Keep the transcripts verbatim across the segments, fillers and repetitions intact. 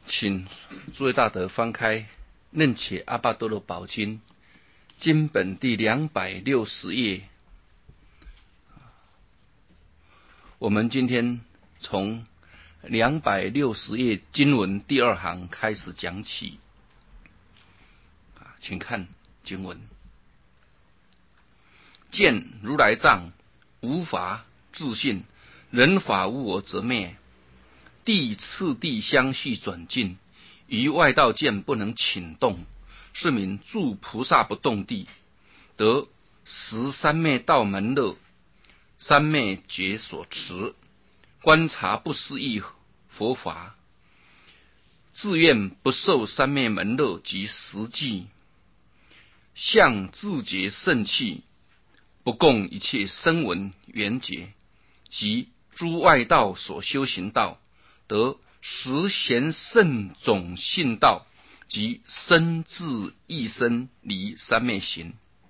请诸位大德翻开《楞且阿跋多罗宝经》经本第两百六十页。我们今天从两百六十页经文第二行开始讲起。请看经文：见如来藏，无法自性，人法无我则灭。地次第相续转进，于外道见不能请动，是名住菩萨不动地，得十三昧道门乐，三昧觉所持，观察不思议佛法，自愿不受三昧门乐及实际，向自觉圣气，不共一切声闻缘觉及诸外道所修行道，得十贤圣种性道及身自一身离三昧行。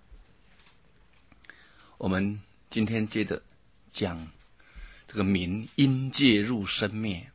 我们今天接着讲这个名因界入生灭。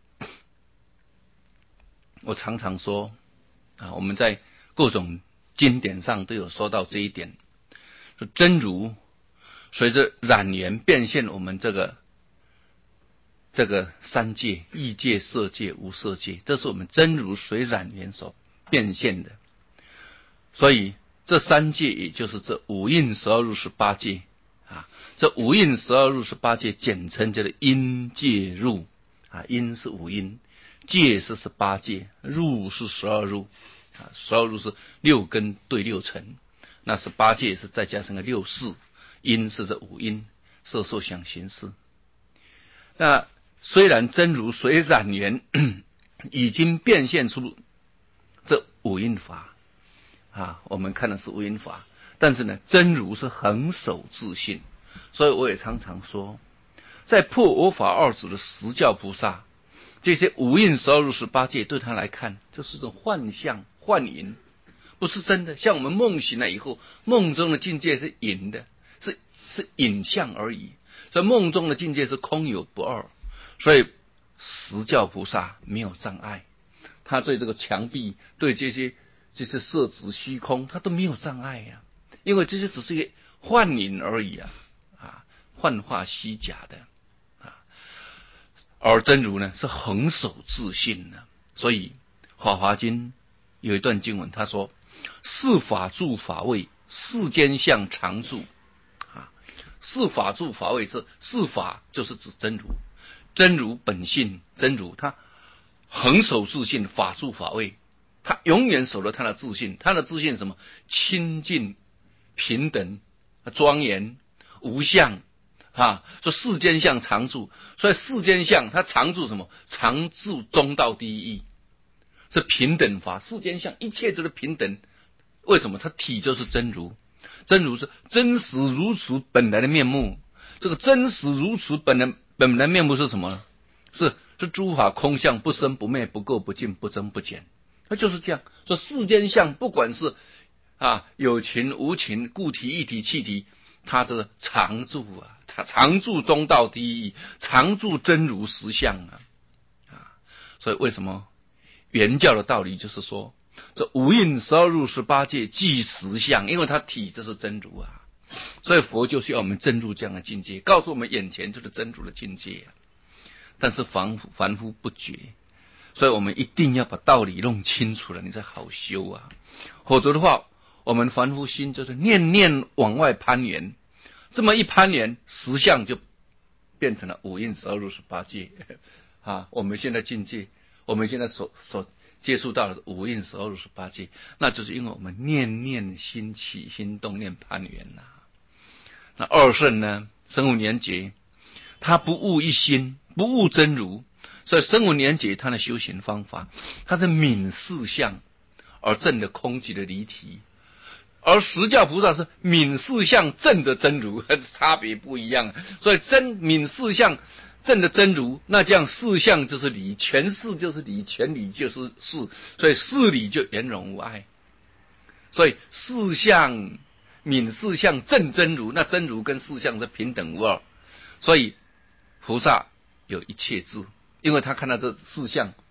我常常说啊，我们在各种经典上都有说到这一点，说真如随着染缘变现我们这个这个三界，异界、色界、无色界，这是我们真如随染缘所变现的。所以这三界也就是这五蕴十二入十八界啊，这五蕴十二入十八界简称叫做因界入啊，因是五蕴，界是十八界，入是十二入啊，十二入是六根对六尘，那十八界是再加上个六识，因是这五因，色受想行识。那虽然真如随染缘已经变现出这五蕴法啊，我们看的是五蕴法，但是呢，真如是恒守自性。所以我也常常说，在破我法二执的十教菩萨，这些五蕴十二入十八界对他来看就是一种幻象幻影，不是真的。像我们梦醒了以后，梦中的境界是影的，是是影像而已，所以梦中的境界是空有不二。所以十教菩萨没有障碍，他对这个墙壁，对这些这些色执虚空，他都没有障碍呀、啊，因为这些只是一个幻影而已啊，啊，幻化虚假的啊。而真如呢，是恒守自性的。所以《法华经》有一段经文，他说：“是法住法位，世间相常住。”啊，是法住法位是是法，就是指真如。真如本性，真如他恒守自性，法住法位，他永远守着他的自性。他的自性什么？清净、平等、庄严、无相啊！说世间相常住，所以世间相他常住什么？常住中道第一义，是平等法。世间相一切都是平等。为什么？它体就是真如，真如是真实如此本来的面目。这个真实如此本来本来面目是什么呢？是是诸法空相，不生不灭，不垢不净，不增不减。那就是这样说，世间相不管是啊有情无情，固体一体气体，它这个常住啊，它常住中道第一义，常住真如实相啊啊！所以为什么原教的道理就是说，这五蕴十二入十八界即实相，因为它体就是真如啊。所以佛就需要我们真如这样的境界，告诉我们眼前就是真如的境界啊。但是凡夫凡夫不觉，所以我们一定要把道理弄清楚了，你才好修啊。否则的话，我们凡夫心就是念念往外攀缘，这么一攀缘，实相就变成了五蕴十二入十八界啊。我们现在境界，我们现在所所接触到的五蕴十二入十八界，那就是因为我们念念心起心动念攀缘呐、啊。那二圣呢，声闻缘觉，他不悟一心，不悟真如，所以声闻缘觉他的修行方法，他是泯四相而证的空寂的离体，而十教菩萨是泯四相证的真如，差别不一样。所以真泯四相证的真如，那这样四相就是理，全事就是理，全理就是事，所以事理就圆融无碍。所以四相泯四相证真如，那真如跟四相是平等无二。所以菩萨有一切智，因为他看到这四相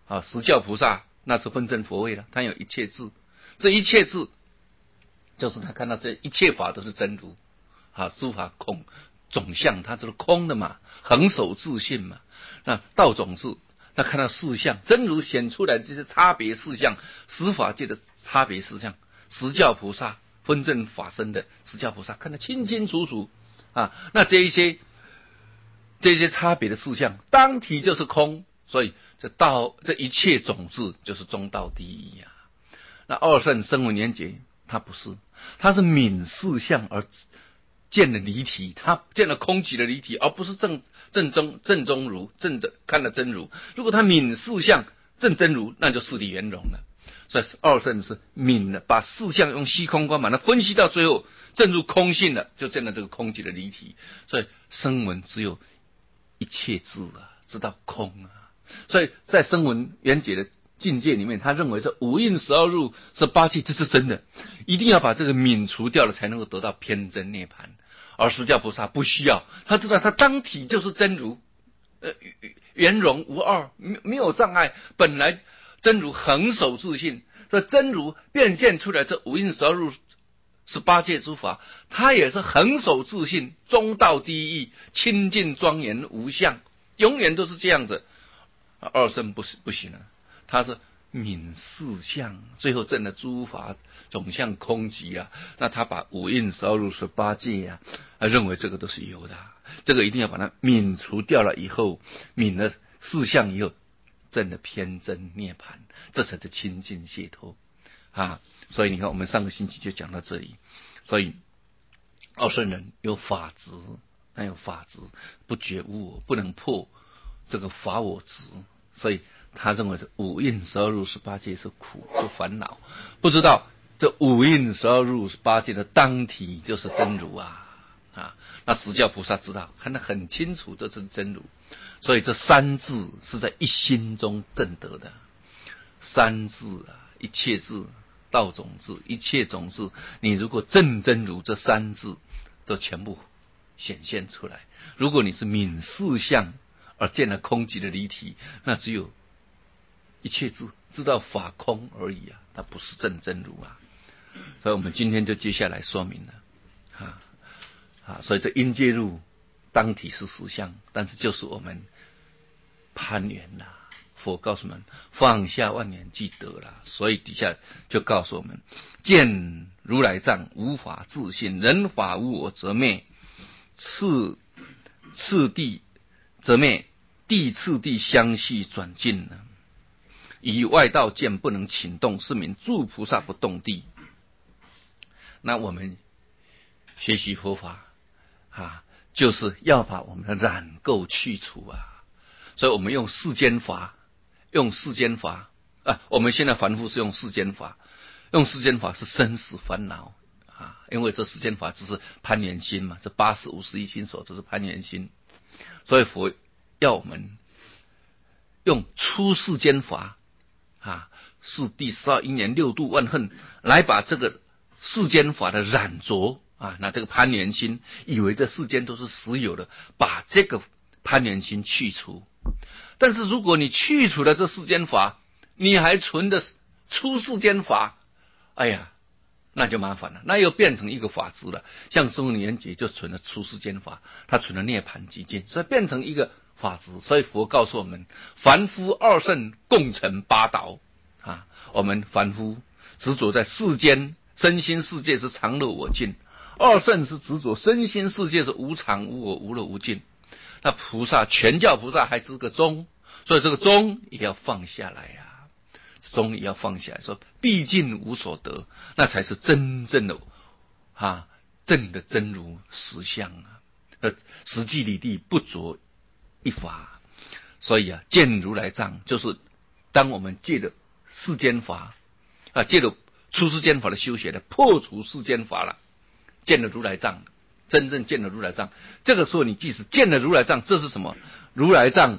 啊，实教菩萨那是分真佛位了，他有一切智，这一切智就是他看到这一切法都是真如啊，诸法空总相，它就是空的嘛，恒守自性嘛。那道种智，他看到事相，真如显出来这些差别事相，十法界的差别事相，实教菩萨分正法身的实教菩萨看得清清楚楚啊。那这一些这些差别的事相，当体就是空，所以这道这一切种智就是中道第一呀、啊。那二圣声闻缘觉，他不是，他是泯事相而见了离体，他见了空寂的离体，而不是正正中正中如正的看了真如。如果他泯事相正真如，那就事理圆融了。所以二圣是泯了，把事相用虚空观把它分析到最后，正入空性了，就见了这个空寂的离体。所以声闻只有一切智啊，知道空啊。所以在声闻缘觉的境界里面，他认为这五蕴十二入十八界这是真的，一定要把这个泯除掉了，才能够得到偏真涅槃。而实教菩萨不需要，他知道他当体就是真如，呃，圆融无二，没有障碍，本来真如恒守自性，这真如变现出来这五蕴十二入十八界诸法，它也是恒守自性，中道第一，清净庄严无相，永远都是这样子。二圣不是不行了，他是泯事相，最后证了诸法总相空寂啊。那他把五蕴十二入十八界啊，他认为这个都是有的，这个一定要把它泯除掉了以后，泯了事相以后，证了偏真涅槃，这才是清净解脱啊。所以你看，我们上个星期就讲到这里。所以二圣人有法执，他有法执，不觉无我，不能破这个法我执，所以他认为这五蕴十二入十八界是苦，是烦恼，不知道这五蕴十二入十八界的当体就是真如啊啊！那实教菩萨知道，看得很清楚，这是真如。所以这三智是在一心中证得的。三智啊，一切智、道种智、一切种智，你如果证真如，这三智都全部显现出来。如果你是泯事相而见了空寂的离体，那只有一切智，知道法空而已啊，它不是正真如啊。所以我们今天就接下来说明了啊啊，所以这因界入当体是实相，但是就是我们攀缘啦。佛告诉我们，放下万缘即得了，所以底下就告诉我们，见如来藏无法自性，人法无我则灭，次次第则灭，地次第相续转进了。以外道见不能请动，是名诸菩萨不动地。那我们学习佛法啊，就是要把我们的染垢去除啊。所以我们用世间法，用世间法啊，我们现在凡夫是用世间法，用世间法是生死烦恼啊，因为这世间法只是攀缘心嘛，这八十五十一心所都是攀缘心，所以佛要我们用出世间法啊，是第十二因缘六度万恨来把这个世间法的染着啊，那这个攀缘心，以为这世间都是实有的，把这个攀缘心去除。但是如果你去除了这世间法，你还存的出世间法，哎呀，那就麻烦了，那又变成一个法执了。像声闻缘觉就存了出世间法，他存了涅槃寂静，所以变成一个法执。所以佛告诉我们，凡夫二圣共成八道啊。我们凡夫执着在世间身心世界是常乐我净，二圣是执着身心世界是无常无我无乐无净。那菩萨全教菩萨还知个中，所以这个中也要放下来呀、啊，中也要放下来，说毕竟无所得，那才是真正的啊正的真如实相啊，呃，实际里地不着一法。所以啊，见如来藏就是当我们借着世间法啊，借着出世间法的修学的破除世间法了，见了如来藏。真正见了如来藏，这个时候你即使见了如来藏，这是什么？如来藏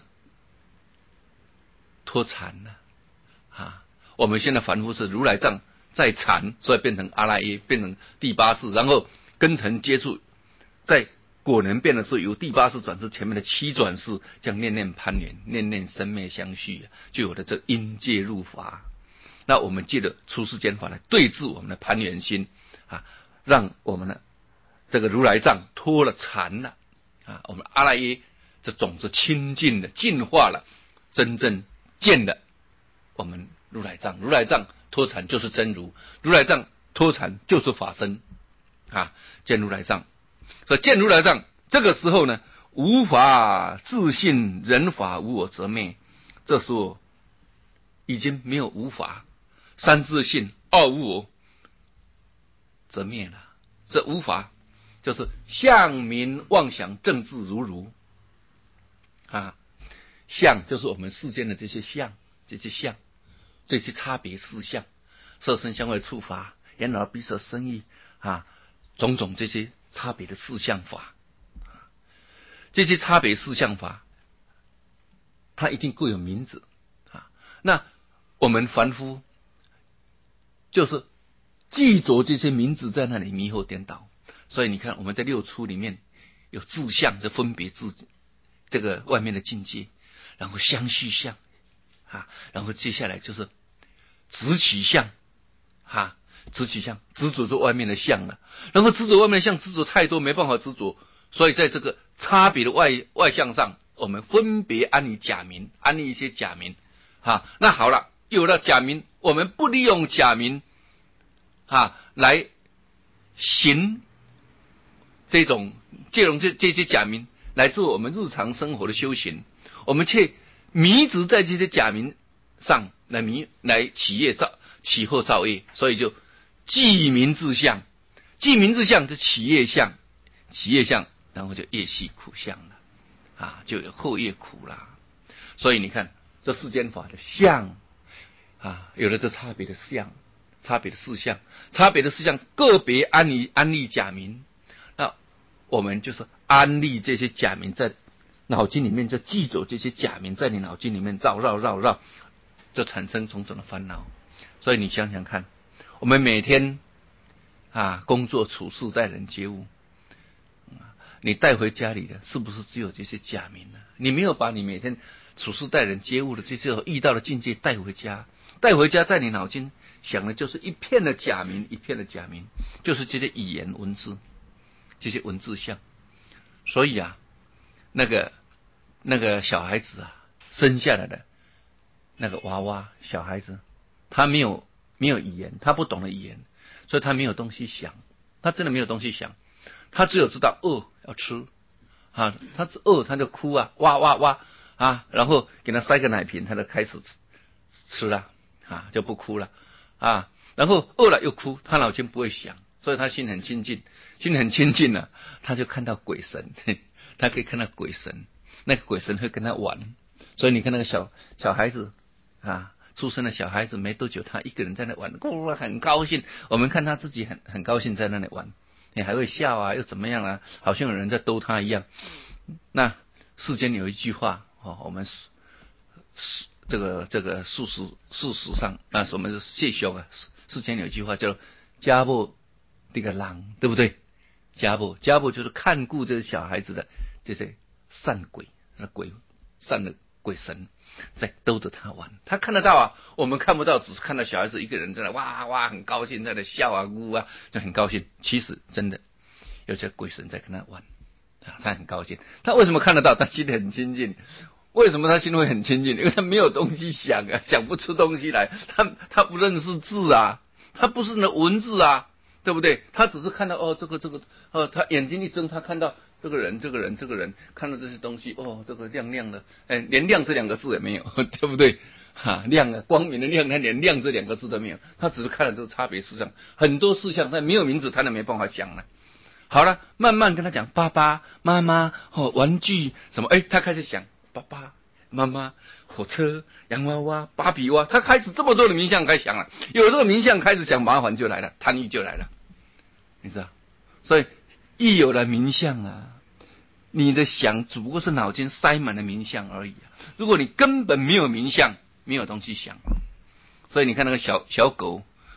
脱禅了啊！我们现在凡夫是如来藏在禅，所以变成阿赖耶，变成第八识，然后根尘接触，在果能变的是由第八识转至前面的七转世，将念念攀缘，念念生灭相续，就有了这因界入法。那我们借着出世间法来对治我们的攀缘心啊，让我们的这个如来藏脱了禅了啊，我们阿赖耶这种子清净了，净化了，真正见了我们如来藏。如来藏脱禅就是真如，如来藏脱禅就是法身啊，见如来藏。所以见如来藏，这个时候呢，无法自信，人法无我则灭。这时候已经没有无法，三自性，二无我则灭了。这无法就是相名妄想正自如如啊，相就是我们世间的这些相，这些相，这些差别事项，色身香味触法，眼耳鼻舌身意啊，种种这些差别的事项法，这些差别事项法，它一定各有名字啊。那我们凡夫就是记着这些名字在那里迷惑颠倒。所以你看我们在六出里面有自相，就分别自这个外面的境界，然后相续相啊，然后接下来就是执取相啊，执取相执着着外面的相了，然后执着外面的相执着太多没办法执着，所以在这个差别的外外相上，我们分别安立假名，安立一些假名啊。那好了，有了假名，我们不利用假名啊来行这种借用这这些假名来做我们日常生活的修行，我们却迷执在这些假名上来迷来起业造起后造业，所以就记名自相，记名自相就起业相，起业相然后就业系苦相了啊，就有后业苦啦。所以你看这世间法的相啊，有了这差别的相，差别的事项，差别的事项个别安立安立假名，那我们就是安立这些假名在脑筋里面，就记住这些假名在你脑筋里面绕绕绕绕，就产生种种的烦恼。所以你想想看，我们每天啊工作处事待人接物，你带回家里的是不是只有这些假名呢？你没有把你每天处事待人接物的这些遇到的境界带回家，带回家在你脑筋想的就是一片的假名，一片的假名，就是这些语言文字，这些文字像。所以啊，那个那个小孩子啊，生下来的那个娃娃小孩子，他没有没有语言，他不懂得语言，所以他没有东西想，他真的没有东西想，他只有知道饿要吃啊，他饿他就哭啊，哇哇哇啊，然后给他塞个奶瓶，他就开始吃吃了啊，就不哭了啊，然后饿了又哭，他脑筋不会想，所以他心很清净，心很清净了、啊，他就看到鬼神，他可以看到鬼神，那个鬼神会跟他玩，所以你看那个小小孩子啊，出生的小孩子没多久，他一个人在那玩，哇，很高兴。我们看他自己很很高兴在那里玩，你还会笑啊，又怎么样啊？好像有人在逗他一样。那世间有一句话哦，我们这个这个事实事实上啊，我们谢修啊，世间有一句话叫家母这个狼，对不对？家母家母就是看顾这些小孩子的这些善鬼，那鬼善的鬼神在逗着他玩，他看得到啊，我们看不到，只是看到小孩子一个人在那哇哇很高兴，在那笑啊呜啊，就很高兴。其实真的有些鬼神在跟他玩啊，他很高兴。他为什么看得到？他心里很清净。为什么他心里会很清净？因为他没有东西想啊，想不出东西来。他他不认识字啊，他不是那文字啊，对不对？他只是看到哦这个这个哦，他眼睛一睁，他看到这个人这个人这个人，看到这些东西哦，这个亮亮的，哎，连亮这两个字也没有，对不对？哈，亮啊，光明的亮，他连亮这两个字都没有，他只是看了这个差别事项，很多事项他没有名字，他都没办法想了。好了，慢慢跟他讲爸爸妈妈哦，玩具什么，哎，他开始想爸爸妈妈火车洋娃娃芭比娃，他开始这么多的名相开始想了，有这个名相开始想，麻烦就来了，贪欲就来了，你知道？所以一有了名相啊，你的想只不过是脑筋塞满了名相而已啊。如果你根本没有名相，没有东西想，所以你看那个小小狗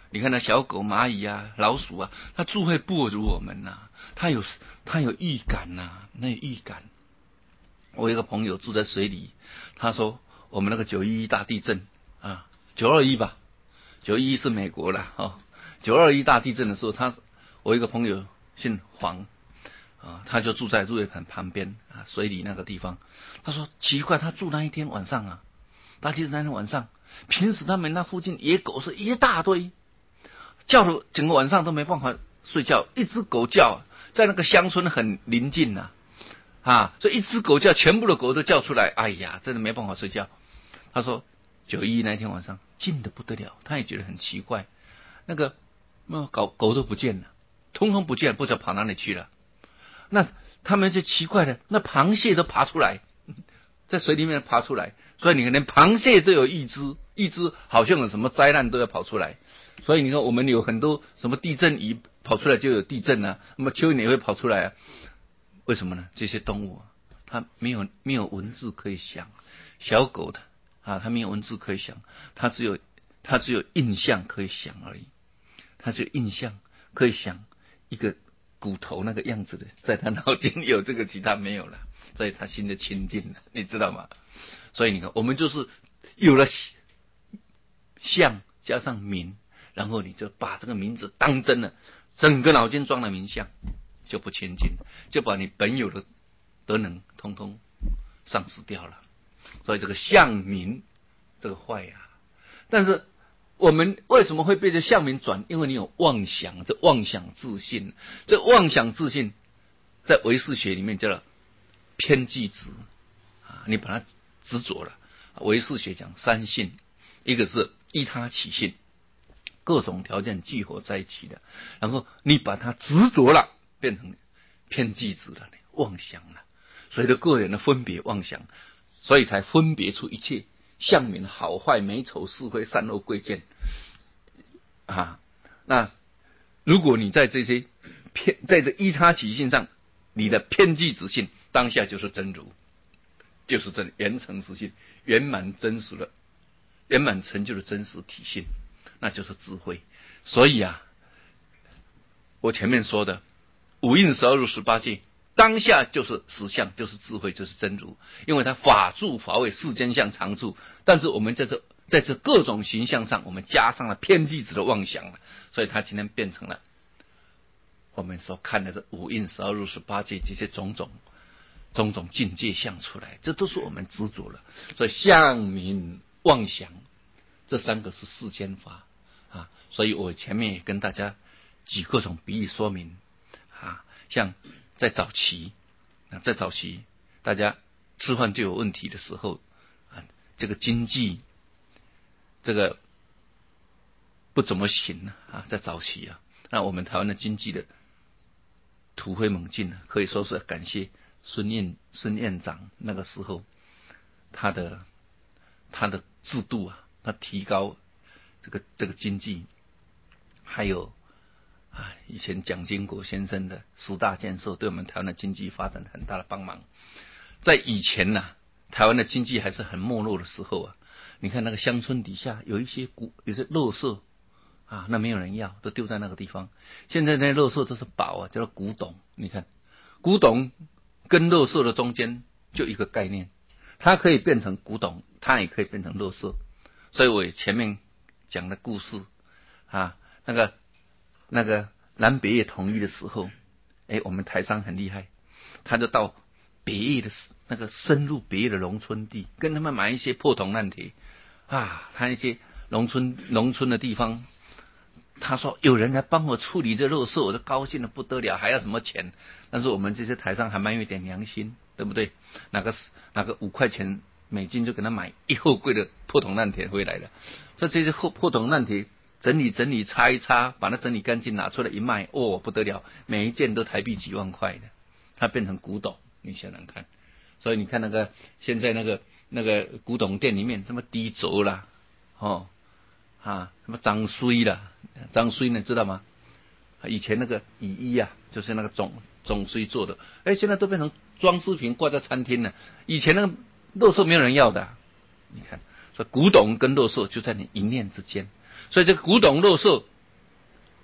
你看那小狗、蚂蚁啊、老鼠啊，它智慧不如我们呐、啊，它有它有预感呐、啊，那有预感。我有一个朋友住在水里，他说我们那个九一一大地震啊，九二一吧，九一一是美国啦哦，九二一大地震的时候，他我一个朋友姓黄啊，他就住在日月潭旁边啊，水里那个地方。他说奇怪，他住那一天晚上啊，大地震那天晚上，平时他们那附近野狗是一大堆，叫了整个晚上都没办法睡觉，一只狗叫，在那个乡村很临近呐、啊，啊，所以一只狗叫，全部的狗都叫出来，哎呀，真的没办法睡觉。他说九一一那天晚上静得不得了，他也觉得很奇怪，那个那狗狗都不见了，通通不见，不知道跑哪里去了。那他们就奇怪了，那螃蟹都爬出来，在水里面爬出来，所以你看连螃蟹都有预知，预知好像有什么灾难都要跑出来。所以你看我们有很多什么地震仪跑出来就有地震啊，那么蚯蚓也会跑出来啊，为什么呢？这些动物啊，它没有没有文字可以想，小狗的啊，它没有文字可以想，它只有它只有印象可以想而已，它只有印象可以想一个骨头那个样子的，在他脑筋有这个，其他没有了，所以他心就清净了，你知道吗？所以你看，我们就是有了相加上名，然后你就把这个名字当真了，整个脑筋装了名相，就不清净，就把你本有的德能通通丧失掉了。所以这个相名这个坏呀、啊，但是我们为什么会被这相名转？因为你有妄想，这妄想自信，这妄想自信在唯识学里面叫做偏计执啊，你把它执着了。唯识学讲三性，一个是依他起性，各种条件聚合在一起的，然后你把它执着了，变成偏计执了，妄想了，随着个人的分别妄想，所以才分别出一切相名好坏美丑是非善恶贵贱啊。那如果你在这些偏在这依他起性上，你的偏计执性当下就是真如，就是真圆成实性，圆满真实的圆满成就的真实体性，那就是智慧。所以啊，我前面说的五蕴十二入十八界，当下就是实相，就是智慧，就是真如。因为它法住法位，世间相常住，但是我们在这在这各种形象上，我们加上了偏计执的妄想了，所以它今天变成了我们所看的这五蕴十二入十八界这些种种种种境界相出来，这都是我们执着了。所以相名妄想这三个是世间法啊，所以我前面也跟大家举各种比喻说明啊，像在早期啊，在早期大家吃饭就有问题的时候啊，这个经济这个不怎么行啊，在早期啊，那我们台湾的经济的突飞猛进，可以说是感谢孙院孙院长那个时候他的他的制度啊，他提高这个这个经济，还有啊以前蒋经国先生的十大建设，对我们台湾的经济发展很大的帮忙。在以前呢、啊，台湾的经济还是很没落的时候啊，你看那个乡村底下有一些古有些垃圾啊，那没有人要，都丢在那个地方。现在那些垃圾都是宝啊，叫做古董。你看，古董跟垃圾的中间就一个概念，它可以变成古董，它也可以变成垃圾。所以我前面讲的故事啊，那个那个南北越统一的时候，哎，我们台商很厉害，他就到北越的那个深入北越的农村地，跟他们买一些破铜烂铁啊，他一些农村农村的地方。他说有人来帮我处理这垃圾，我就高兴的不得了，还要什么钱？但是我们这些台商还蛮有点良心，对不对？哪个哪个五块钱美金就给他买一货柜的破铜烂铁回来了。这这些破破铜烂铁整理整理擦一擦，把它整理干净拿出来一卖，哦不得了，每一件都台币几万块的，它变成古董，你想想看。所以你看那个现在那个那个古董店里面什么低轴啦，哦。啊，什么张衰啦，张衰呢知道吗？以前那个乙衣啊，就是那个总总衰做的，哎，现在都变成装饰品挂在餐厅了。以前那个垃圾没有人要的、啊，你看，所以古董跟垃圾就在你一念之间。所以这个古董垃圾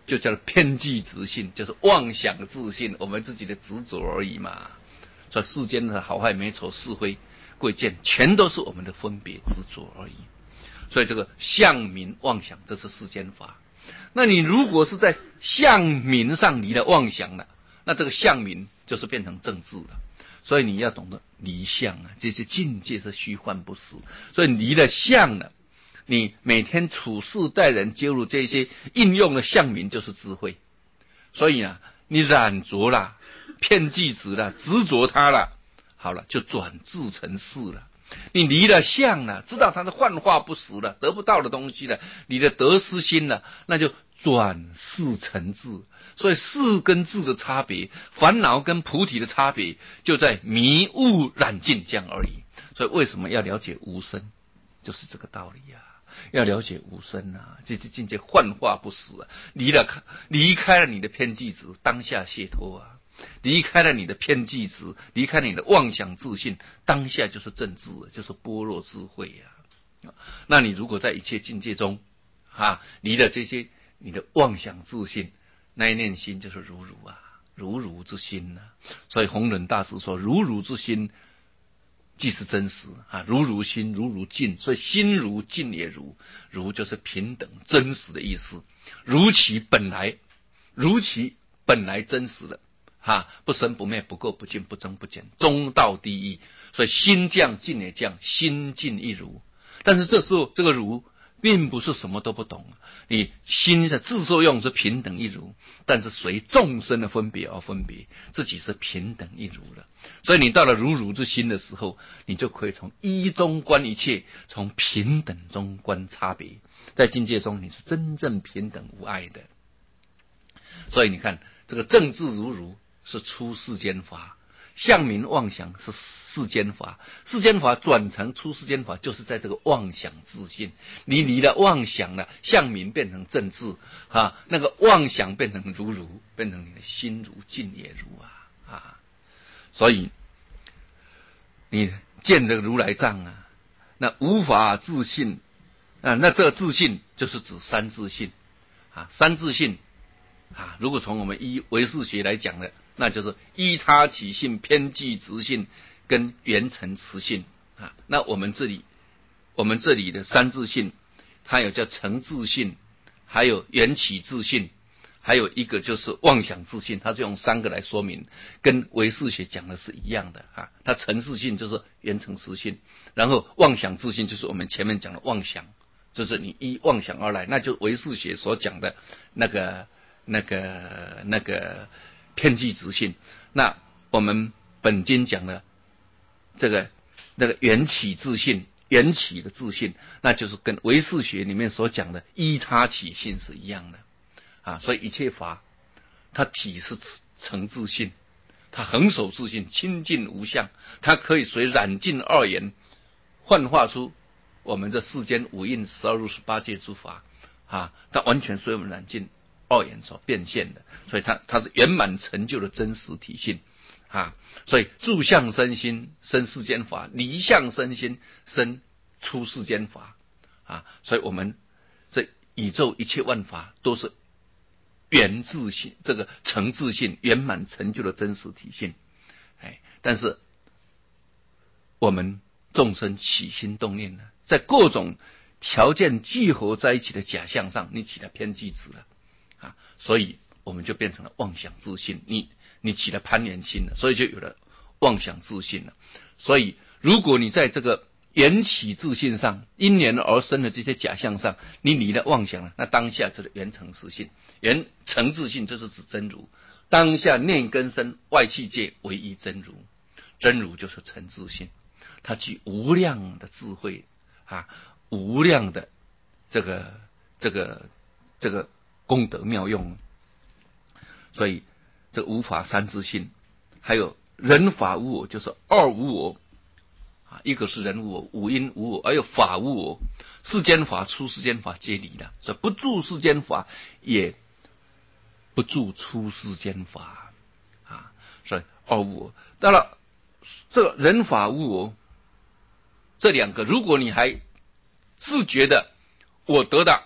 就叫做偏计执性，就是妄想自信，我们自己的执着而已嘛。所以世间的好坏美丑是非贵贱，全都是我们的分别执着而已。所以这个相名妄想，这是世间法。那你如果是在相名上离了妄想了，那这个相名就是变成正治了。所以你要懂得离相啊，这些境界是虚幻不实。所以离了相了，你每天处事待人接物这些应用的相名就是智慧。所以啊，你染着了，偏计执了，执着它了，好了，就转智成事了。你离了相了，知道它是幻化不实了，得不到的东西了，你的得失心了，那就转事成智。所以事跟智的差别，烦恼跟菩提的差别，就在迷悟染净这样而已。所以为什么要了解无生，就是这个道理啊。要了解无生啊，这些境界幻化不实啊，离了离开了你的偏计执，当下解脱啊。离开了你的偏计执，离开你的妄想自信，当下就是正智，就是般若智慧呀、啊。那你如果在一切境界中，啊，离了这些你的妄想自信，那一念心就是如如啊，如如之心呐、啊。所以弘忍大师说，如如之心即是真实啊，如如心，如如境，所以心如境也如，如就是平等真实的意思，如其本来，如其本来真实的。哈，不生不灭，不垢不净，不增不减，中道第一。所以心降境也降，心静一如。但是这时候这个如并不是什么都不懂，你心的自受用是平等一如，但是随众生的分别而分别，自己是平等一如了。所以你到了如如之心的时候，你就可以从一中观一切，从平等中观差别，在境界中你是真正平等无碍的。所以你看这个正智如如是出世间法，相名妄想是世间法，世间法转成出世间法，就是在这个妄想自信，你离了妄想了，相名变成正智啊，那个妄想变成如如，变成你的心如境也如啊啊！所以你见这个如来藏啊，那无法自信啊，那这个自信就是指三自信啊，三自信啊，如果从我们依唯识学来讲的，那就是依他起性、偏计执性跟缘成持性啊。那我们这里，我们这里的三自性，它有叫成自性，还有缘起自性，还有一个就是妄想自性，它就用三个来说明，跟唯识学讲的是一样的啊。它成自性就是缘成持性，然后妄想自性就是我们前面讲的妄想，就是你依妄想而来，那就唯识学所讲的那个。那个那个偏计执性，那我们本经讲的这个那个缘起自性，缘起的自性，那就是跟唯识学里面所讲的依他起性是一样的啊。所以一切法，它体是成自性，它恒守自性，清净无相，它可以随染净二缘幻化出我们这世间五蕴、十二入、十八界诸法啊，它完全随我们染净二缘所变现的，所以它它是圆满成就的真实体性啊。所以住相生心生世间法，离相生心生出世间法啊。所以我们这宇宙一切万法都是圆自性，这个成自性圆满成就的真实体性。哎，但是我们众生起心动念呢，在各种条件聚合在一起的假象上，你起了偏计执了。啊，所以我们就变成了妄想自信，你你起了攀缘心了，所以就有了妄想自信了。所以如果你在这个缘起自信上，因缘而生的这些假象上，你离了妄想了，那当下这个缘成实性，缘成自信就是指真如，当下念根生外气界唯一真如，真如就是成自信，它具无量的智慧啊，无量的这个这个这个功德妙用。所以这无法三自性，还有人法无我，就是二无我啊，一个是人无我，五阴无我，还有法无我，世间法出世间法皆离了，所以不住世间法，也不住出世间法啊，所以二无我。当然这个人法无我这两个，如果你还自觉的我得到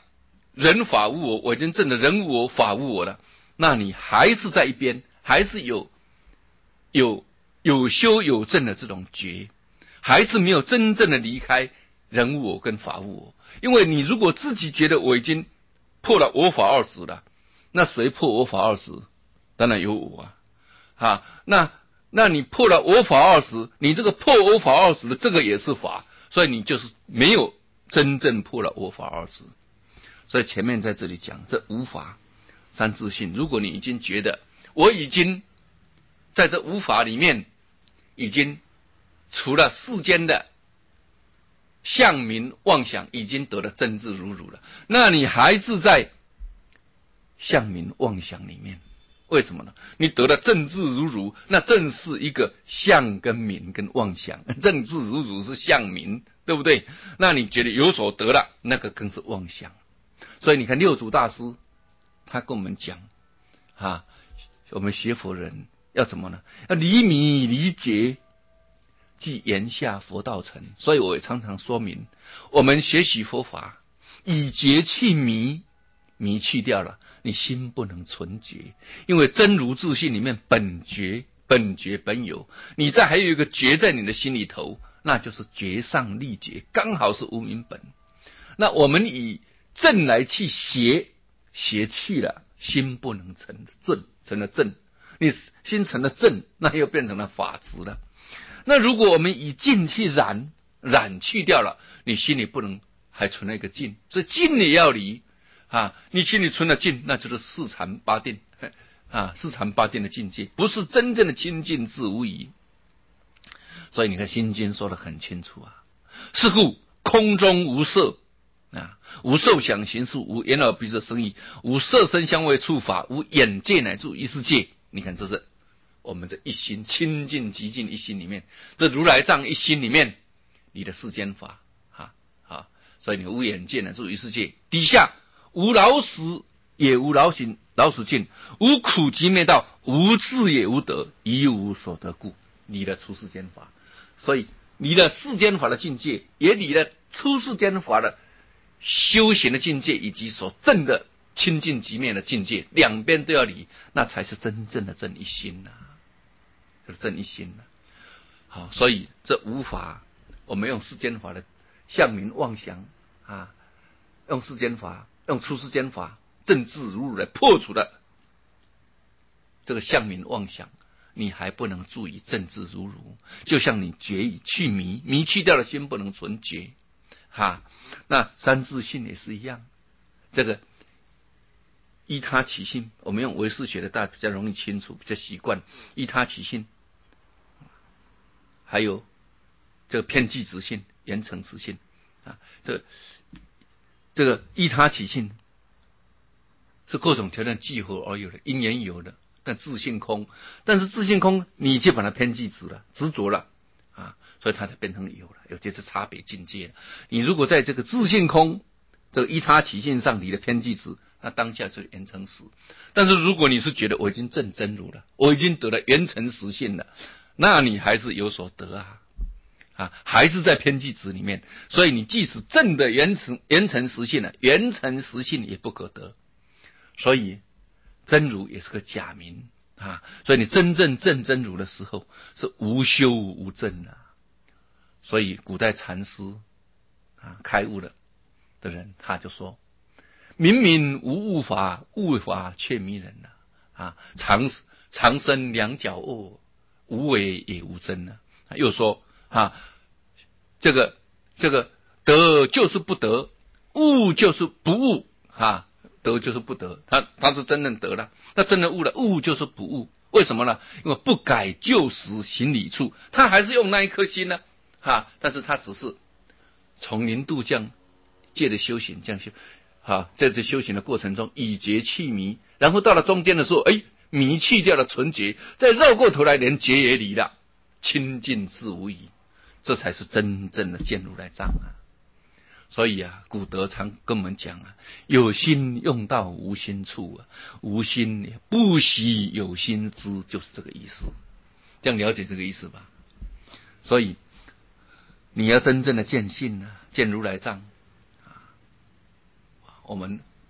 人法无我，我已经证了人无我法无我了，那你还是在一边，还是有有有修有证的这种觉，还是没有真正的离开人无我跟法无我。因为你如果自己觉得我已经破了我法二执了，那谁破我法二执？当然有我啊！啊，那那你破了我法二执，你这个破我法二执的这个也是法，所以你就是没有真正破了我法二执。所以前面在这里讲这无法三自性，如果你已经觉得我已经在这无法里面已经除了世间的相名妄想已经得了真智如如了，那你还是在相名妄想里面。为什么呢？你得了正智如如，那正是一个相跟名跟妄想，正智如如是相名，对不对？那你觉得有所得了，那个更是妄想。所以你看六祖大师他跟我们讲啊，我们学佛人要怎么呢？要离迷离觉，即言下佛道成。所以我也常常说明，我们学习佛法以觉去迷，迷去掉了，你心不能纯觉，因为真如自性里面本觉本觉本有，你再还有一个觉在你的心里头，那就是觉上立觉，刚好是无明本。那我们以正来去邪，邪气了，心不能成正，成了正，你心成了正，那又变成了法执了。那如果我们以净去染，染去掉了，你心里不能还存了一个净，所以净也要离啊！你心里存了净，那就是四禅八定啊，四禅八定的境界，不是真正的清净自无疑。所以你看《心经》说得很清楚啊，是故空中无色啊，无受想行识，无眼耳鼻舌身意，无色声香味触法，无眼界乃至一世界。你看这是我们这一心清净极尽一心里面，这如来藏一心里面，你的世间法啊啊，所以你无眼界乃至一世界，底下无老死也无老死老死尽，无苦集灭道，无智也无得，一无所得故，你的出世间法。所以你的世间法的境界，也你的出世间法的修行的境界，以及所证的清净极灭的境界，两边都要离，那才是真正的正一心呐、啊，就是正一心呐、啊。好，所以这无法，我们用世间法的相名妄想啊，用世间法，用出世间法，正智如如来破除了这个相名妄想，你还不能注意正智如如，就像你觉已去迷，迷去掉了心不能纯觉。哈，那三自性也是一样，这个依他起性，我们用唯识学的大家比较容易清楚，比较习惯依他起性，还有这个偏计执性、缘成实性啊，这这个依他起性是各种条件聚合而有的，因缘有的，但自性空，但是自性空你就把它偏计执了，执着了啊，所以它才变成有了，有这是差别境界了。你如果在这个自性空这个依他起性上你的偏计执，那当下就缘成实。但是如果你是觉得我已经证真如了，我已经得了缘成实性了，那你还是有所得啊啊，还是在偏计执里面。所以你即使证的缘成缘成实性了，缘成实性也不可得。所以真如也是个假名啊，所以你真正证真如的时候是无修无证的、啊。所以古代禅师啊开悟了的人，他就说：明明无物法，物法却迷人了啊！长长生两脚恶，无为也无真了。又说啊，这个这个得就是不得，悟就是不悟啊。得就是不得，他他是真正得了，他真的悟了，悟就是不悟。为什么呢？因为不改旧时行理处，他还是用那一颗心呢，哈，但是他只是从零度降，借着修行这样修，哈，在这修行的过程中以觉去迷，然后到了中间的时候，哎，迷去掉了纯觉，再绕过头来连觉也离了，清净自无疑，这才是真正的见如来藏啊。所以啊，古德常跟我们讲啊，有心用到无心处啊，无心不喜有心知，就是这个意思。这样了解这个意思吧？所以你要真正的见性啊，见如来藏啊，我们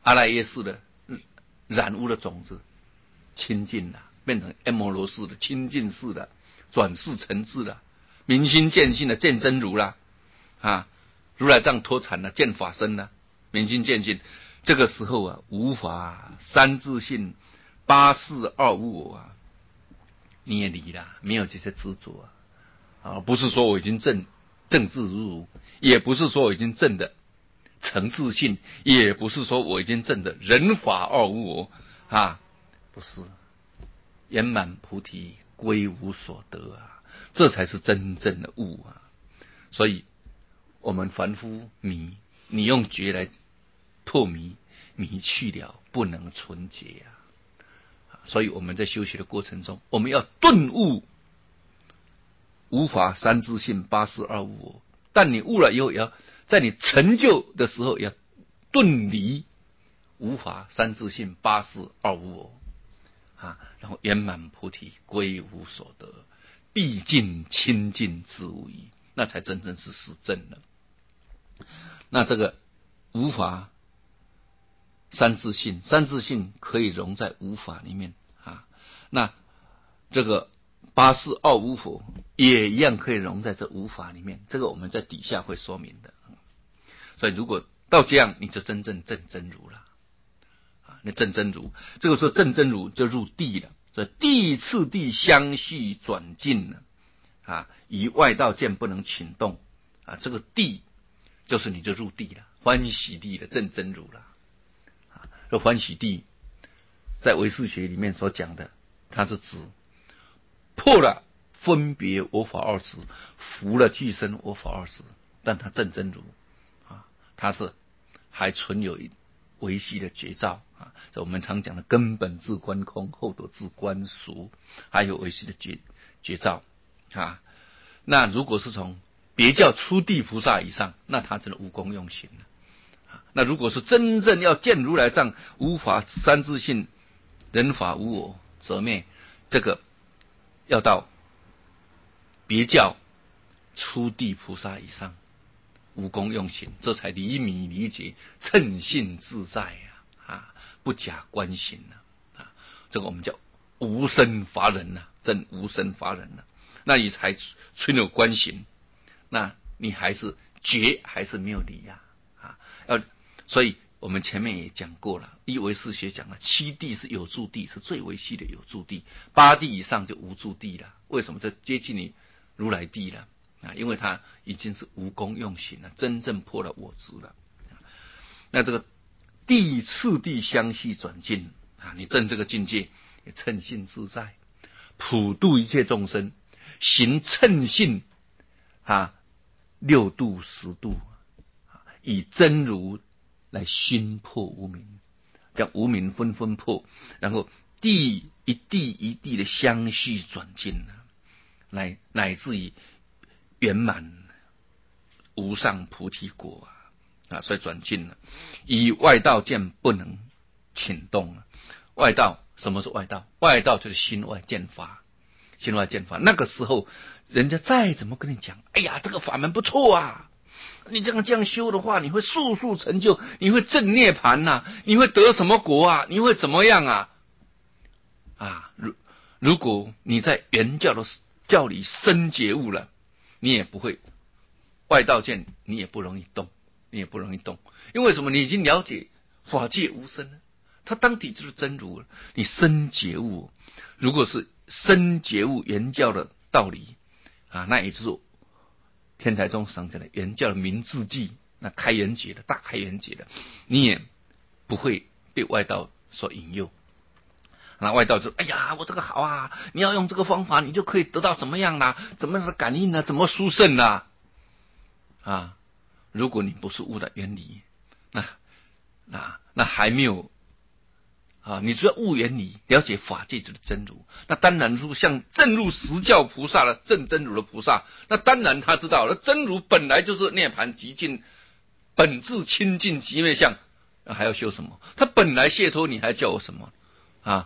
阿赖耶识的染污的种子清净了，变成阿摩罗识的清净识的转世成智了，明心见性的见真如了啊，如来藏脱产了，见法身了，明心见性。这个时候啊，无法三自性八事二无我啊，你也离了，没有这些执着啊，啊，不是说我已经证证自如如，也不是说我已经证的成自性，也不是说我已经证的人法二无我啊，不是，圆满菩提归无所得啊，这才是真正的悟啊。所以我们凡夫迷，你用觉来破迷，迷去了，不能纯洁啊。所以我们在修学的过程中，我们要顿悟无法三自性八事二无我，但你悟了以后，也要在你成就的时候，也要顿离无法三自性八事二无我啊，然后圆满菩提归无所得，毕竟清净自无疑，那才真正是实证了。那这个无法三自性，三自性可以融在无法里面啊。那这个八事二无我也一样可以融在这无法里面，这个我们在底下会说明的。所以如果到这样，你就真正证真如了啊！那证真如，这个时候证真如就入地了，这地次第相续转进了啊，以外道见不能请动啊，这个地就是你就入地了，欢喜地的证真如了啊。这欢喜地在唯识学里面所讲的，它是指破了分别我法二执，服了俱生我法二执，但它证真如啊，它是还存有维系的觉照啊，这我们常讲的根本自观空，后得自观俗，还有维系的觉觉照啊。那如果是从别教初地菩萨以上，那他真的无功用行了啊。那如果是真正要见如来藏无法三自性人法无我则灭，这个要到别教初地菩萨以上无功用行，这才离迷理解，称性自在啊！啊，不假观行啊！啊，这个我们叫无生法忍呐、啊，真无生法忍呐、啊。那你才存有观行，那你还是觉还是没有离呀、啊？啊，要所以我们前面也讲过了，依唯识学讲了，七地是有住地，是最维系的有住地，八地以上就无住地了。为什么？就接近你如来地了。啊，因为他已经是无功用行了，真正破了我执了。那这个地次第相续转进啊，你证这个境界，也称性自在，普度一切众生，行称性啊，六度十度，以真如来熏破无明，将无明纷纷破，然后地一地一地的相续转进啊，来乃至于圆满无上菩提果啊！啊，所以转进了，以外道见不能请动了。外道什么是外道？外道就是心外见法，心外见法。那个时候，人家再怎么跟你讲，哎呀，这个法门不错啊，你这样这样修的话，你会速速成就，你会证涅槃呐，你会得什么果啊？你会怎么样啊？啊，如如果你在原教的教理深觉悟了，你也不会外道见，你也不容易动，你也不容易动，因为什么？你已经了解法界无生了，它当体就是真如了。你深觉悟，如果是深觉悟原教的道理啊，那也就是天台宗上讲的原教的明智记，那开元解的大开元解的，你也不会被外道所引诱。那外道就哎呀，我这个好啊，你要用这个方法，你就可以得到怎么样啦、啊？怎么样的感应呢、啊？怎么殊胜啊？啊，如果你不是悟的原理，那那那还没有啊，你只要悟原理，了解法界就是真如，那当然如像正入实教菩萨了，正真如的菩萨，那当然他知道了，真如本来就是涅槃极尽，本质清净极灭相，还要修什么？他本来解脱，你还叫我什么啊？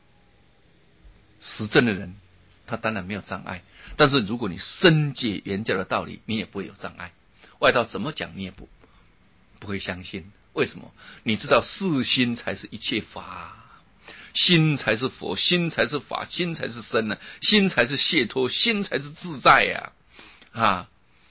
实证的人，他当然没有障碍。但是如果你深解原教的道理，你也不会有障碍。外道怎么讲，你也不不会相信为什么？你知道是心才是一切法，心才是佛，心才是法，心才是身呢、啊，心才是解脱，心才是自在呀、啊！啊，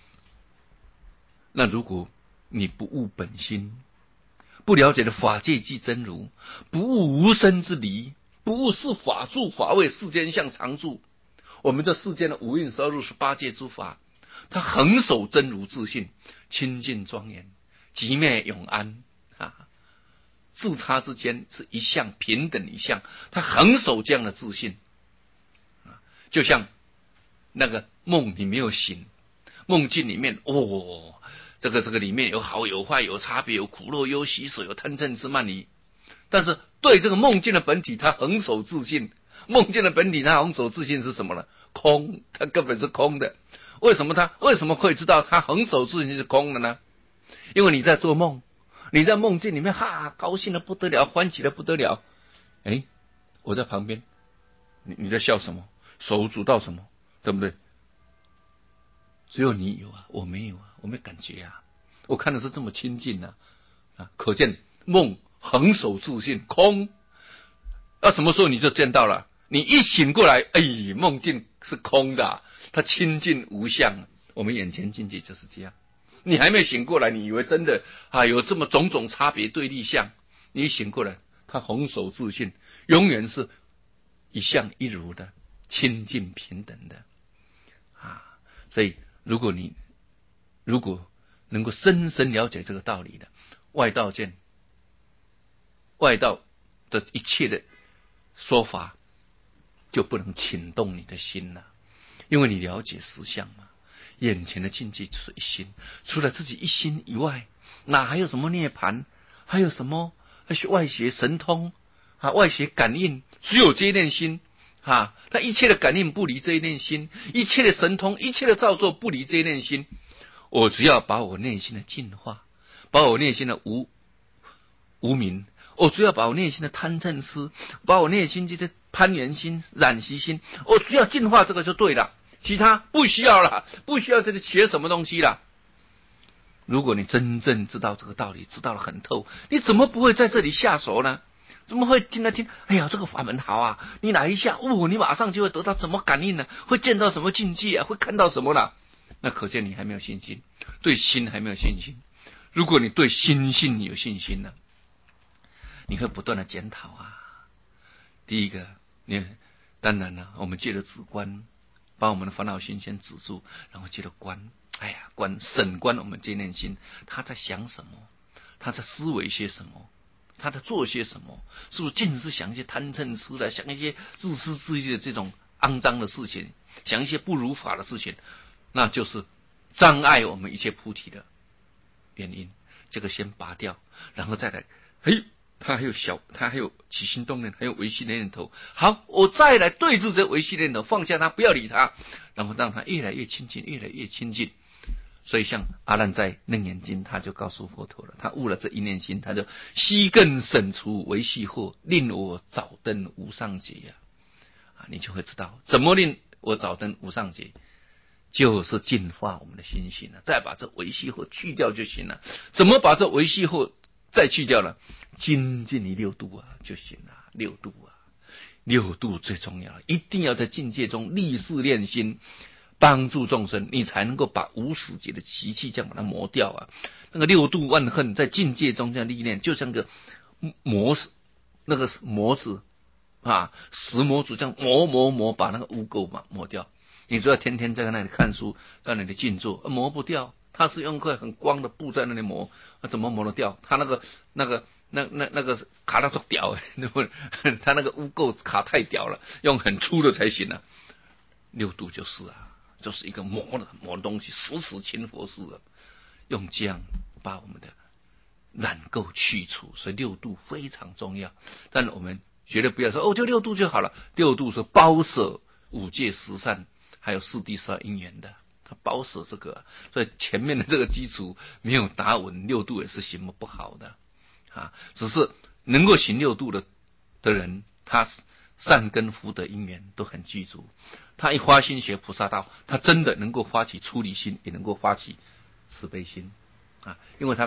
那如果你不悟本心，不了解的法界即真如，不悟无生之理，不悟是法住法位世间相常住，我们这世间的五蕴十二入十八界诸法，它恒守真如自性，清净庄严，寂灭永安啊！自他之间是一相平等一相，它恒守这样的自性啊，就像那个梦你没有醒，梦境里面哦。这个这个里面有好有坏，有差别，有苦乐忧喜舍，有贪嗔痴慢疑。但是对这个梦境的本体，它恒守自性。梦境的本体，它恒守自性是什么呢？空，它根本是空的。为什么它为什么会知道它恒守自性是空的呢？因为你在做梦，你在梦境里面哈，高兴的不得了，欢喜的不得了。哎，我在旁边，你你在笑什么？手舞足蹈什么？对不对？只有你有啊，我没有啊，我没感觉啊。我看的是这么清净啊，啊，可见梦恒守自性空。那什么时候你就见到了？你一醒过来，哎，梦境是空的、啊，它清净无相。我们眼前境界就是这样。你还没醒过来，你以为真的啊有这么种种差别对立相？你一醒过来，它恒守自性，永远是一相一如的，清净平等的啊，所以。如果你如果能够深深了解这个道理的，外道见外道的一切的说法就不能请动你的心了，因为你了解实相嘛，眼前的境界就是一心，除了自己一心以外，哪还有什么涅槃，还有什么外邪神通啊，外邪感应，只有这一念心。啊，他一切的感应不离这一念心，一切的神通，一切的造作不离这一念心。我只要把我内心的净化，把我内心的无无明，我只要把我内心的贪嗔痴，把我内心这些攀缘心、染习心，我只要净化这个就对了，其他不需要了，不需要这里学什么东西了。如果你真正知道这个道理，知道了很透，你怎么不会在这里下手呢？怎么会听来听？哎呀，这个法门好啊！你来一下，哦，你马上就会得到什么感应呢？会见到什么境界啊？会看到什么呢？那可见你还没有信心，对心还没有信心。如果你对心性有信心呢，你会不断的检讨啊。第一个，你当然了，我们借着止观，把我们的烦恼心先止住，然后借着观，哎呀，观审观我们这念心，他在想什么？他在思维些什么？他在做些什么？是不是尽是想一些贪嗔痴的，想一些自私自利的这种肮脏的事情，想一些不如法的事情，那就是障碍我们一切菩提的原因。这个先拔掉，然后再来，嘿，他还有小，他还有起心动念，还有违心的念头。好，我再来对治这违心的念头，放下他，不要理他，然后让他越来越亲近，越来越亲近。所以像阿难在楞严经他就告诉佛陀了，他悟了这一念心，他就悉根省除维系惑，令我早登无上劫呀、啊！你就会知道怎么令我早登无上劫，就是净化我们的心性了，再把这维系惑去掉就行了。怎么把这维系惑再去掉了？精进于六度啊就行了，六度啊，六度最重要，一定要在境界中立誓练心。帮助众生，你才能够把无始劫的习气这样把它磨掉啊！那个六度万恨在境界中这样历练，就像个磨那个磨子啊，石磨子这样磨磨磨，把那个污垢嘛磨掉。你只要天天在那里看书，在那里静坐，磨不掉。他是用块很光的布在那里磨，怎么磨得掉？他那个那个那那那个卡到做屌，他那个污垢卡太屌了，用很粗的才行啊。六度就是啊。就是一个磨的磨的东西，时时勤佛事的，用这样把我们的染垢去除，所以六度非常重要。但我们绝对不要说哦，就六度就好了。六度是包舍五戒十善，还有四谛十二因缘的，它包舍这个，所以前面的这个基础没有打稳，六度也是行不好的啊。只是能够行六度的的人，他善根福德因缘都很具足。他一发心学菩萨道，他真的能够发起出离心，也能够发起慈悲心啊！因为他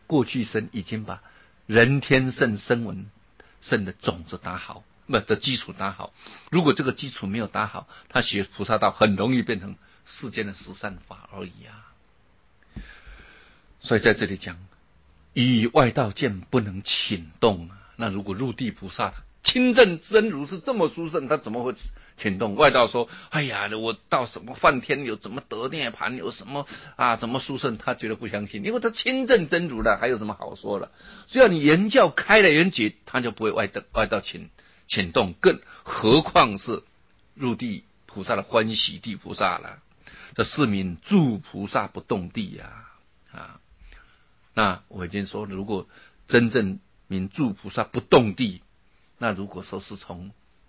过去生已经把人天圣声闻圣的种子打好，不的基础打好。如果这个基础没有打好，他学菩萨道很容易变成世间的十善法而已啊。所以在这里讲，以外道见不能请动啊。那如果入地菩萨亲证真如是这么殊胜，他怎么会请动？外道说：“哎呀，我到什么梵天有怎么得涅盘，有什么啊怎么殊胜？”他绝对不相信，因为他亲证真如了，还有什么好说了？只要你言教开了圆觉，他就不会外道外道请请动，更何况是入地菩萨的欢喜地菩萨了。这是名住菩萨不动地呀！啊，啊那我已经说，如果真正名住菩萨不动地，那如果说是从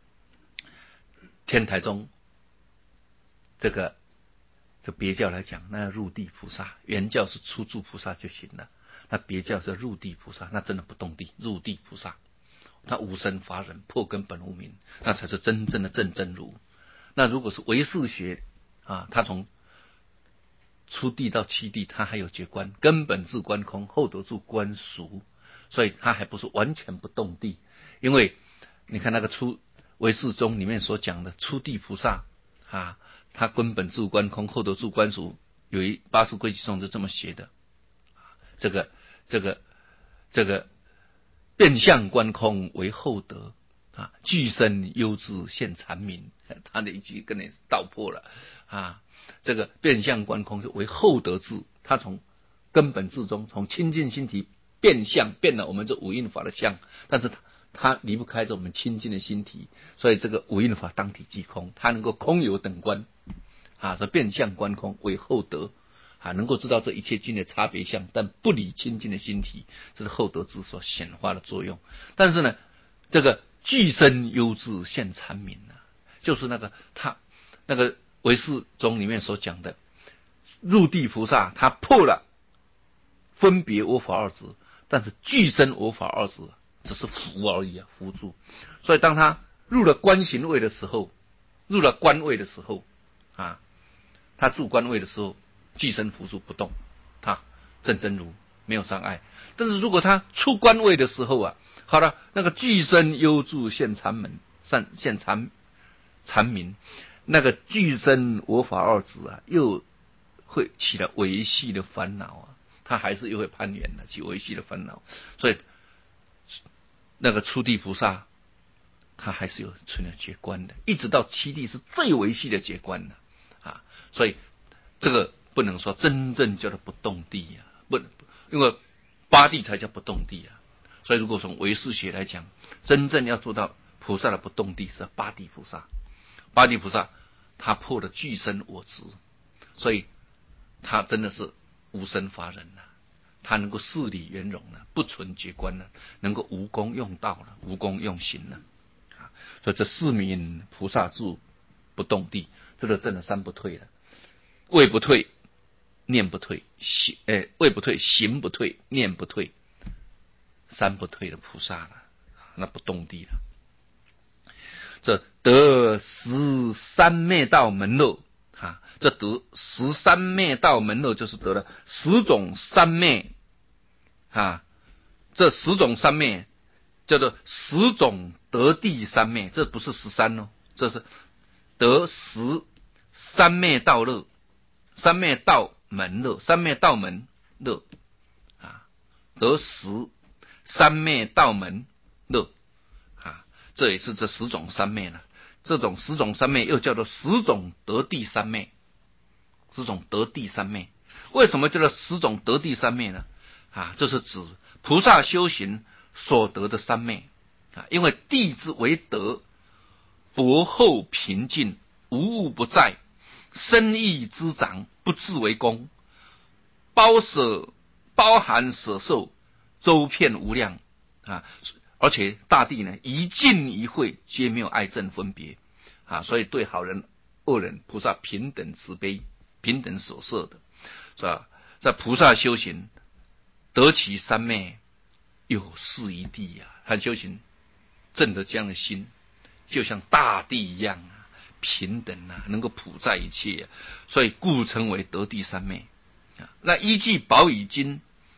天台宗这个这别教来讲，那要入地菩萨，原教是出住菩萨就行了。那别教是入地菩萨，那真的不动地，入地菩萨，他无生法忍，破根本无明，那才是真正的正真如。那如果是唯识学啊，他从初地到七地，他还有觉观，根本自观空，后得住观俗，所以他还不是完全不动地。因为你看那个初唯识宗里面所讲的初地菩萨啊，他根本自观空，后得住观俗，有一八识归集中是这么写的。这个这个这个变相观空为后得啊，具身优智现禅明，他的一句跟你道破了啊。这个变相观空就为后得智，他从根本智中，从清净心体变相变了我们这五蕴法的相，但是他他离不开这我们清净的心体，所以这个五蕴法当体即空，他能够空有等观啊，这变相观空为后得啊，能够知道这一切境的差别相，但不离清净的心体，这是后得智所显化的作用。但是呢，这个具身优智现禅明啊，就是那个他那个唯识宗里面所讲的入地菩萨，他破了分别我法二执，但是具身我法二执只是辅而已啊，辅助。所以当他入了观行位的时候，入了观位的时候啊，他住观位的时候，具身辅助不动，他正真如没有障碍。但是如果他出观位的时候啊，好了，那个具身优住现禅门，现禅禅明，那个具身我法二执啊，又会起了维系的烦恼啊，他还是又会攀缘的，起维系的烦恼。所以那个初地菩萨，他还是有存了觉观的，一直到七地是最维系的觉观的啊。所以这个不能说真正叫做不动地啊，不，因为八地才叫不动地啊。所以如果从唯识学来讲，真正要做到菩萨的不动地是八地菩萨。八地菩萨他破了具身我执，所以他真的是无生法忍了，他能够事理圆融了，不存觉观了，能够无功用道了，无功用行了。所以这四名菩萨住不动地，这个真的三不退了，位不退，念不退，行哎位不退，行不退，念不退，三不退的菩萨了，那不动地了。这得十三灭道门乐啊，这得十三灭道门乐就是得了十种三灭啊，这十种三灭叫做十种得地三昧，这不是十三哦，这是得十三昧道乐，三昧道门乐，三昧道门乐啊，得十三昧道门乐啊，这也是这十种三昧了。这种十种三昧又叫做十种得地三昧，十种得地三昧，为什么叫做十种得地三昧呢？啊，这是指菩萨修行所得的三昧啊，因为地之为德，薄厚平静，无物不在，深意之长，不自为功，包舍包含舍受，周遍无量啊！而且大地呢，一尽一会，皆没有爱憎分别啊，所以对好人恶人，菩萨平等慈悲，平等所摄的，是吧？在菩萨修行得其三昧，有事一地呀、啊，他修行证得这样的心，就像大地一样啊，平等啊，能够普在一切、啊，所以故称为得地三昧啊。那依据宝与经